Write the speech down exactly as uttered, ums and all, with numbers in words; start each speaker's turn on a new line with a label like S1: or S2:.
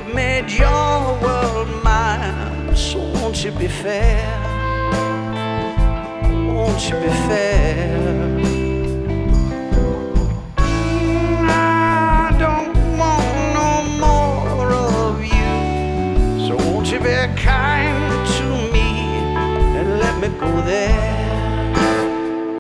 S1: have made your world mine. So won't you be fair? Won't you be fair?